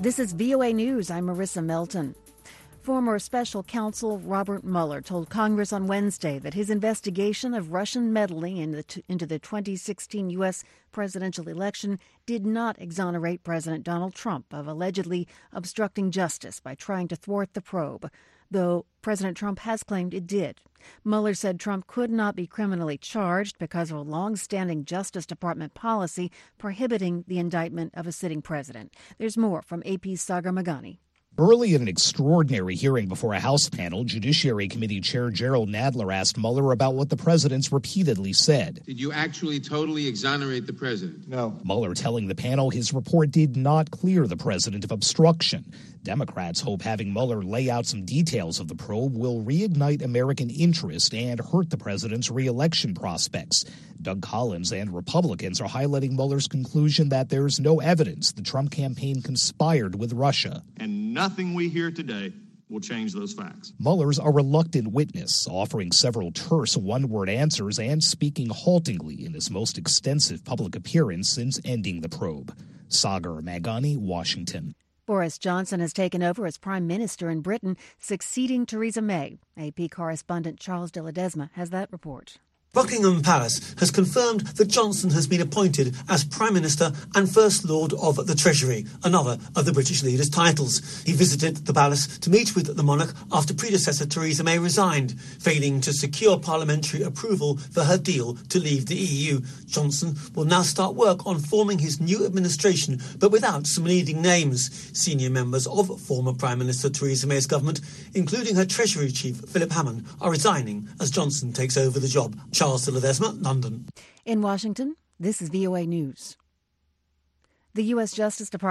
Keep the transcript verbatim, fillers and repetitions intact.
This is V O A News. I'm Marissa Melton. Former special counsel Robert Mueller told Congress on Wednesday that his investigation of Russian meddling in the t- into the twenty sixteen U S presidential election did not exonerate President Donald Trump of allegedly obstructing justice by trying to thwart the probe, though President Trump has claimed it did. Mueller said Trump could not be criminally charged because of a long-standing Justice Department policy prohibiting the indictment of a sitting president. There's more from A P's Sagar Meghani. Early in an extraordinary hearing before a House panel, Judiciary Committee Chair Gerald Nadler asked Mueller about what the president's repeatedly said. Did you actually totally exonerate the president? No. Mueller telling the panel his report did not clear the president of obstruction. Democrats hope having Mueller lay out some details of the probe will reignite American interest and hurt the president's re-election prospects. Doug Collins and Republicans are highlighting Mueller's conclusion that there's no evidence the Trump campaign conspired with Russia. And nothing we hear today will change those facts. Mueller's a reluctant witness, offering several terse one-word answers and speaking haltingly in his most extensive public appearance since ending the probe. Sagar Meghani, Washington. Boris Johnson has taken over as Prime Minister in Britain, succeeding Theresa May. A P correspondent Charles de Ledesma has that report. Buckingham Palace has confirmed that Johnson has been appointed as Prime Minister and First Lord of the Treasury, another of the British leader's titles. He visited the palace to meet with the monarch after predecessor Theresa May resigned, failing to secure parliamentary approval for her deal to leave the E U. Johnson will now start work on forming his new administration, but without some leading names. Senior members of former Prime Minister Theresa May's government, including her Treasury Chief Philip Hammond, are resigning as Johnson takes over the job. Charles de Ledesma, London. In Washington, this is V O A News. The U S Justice Department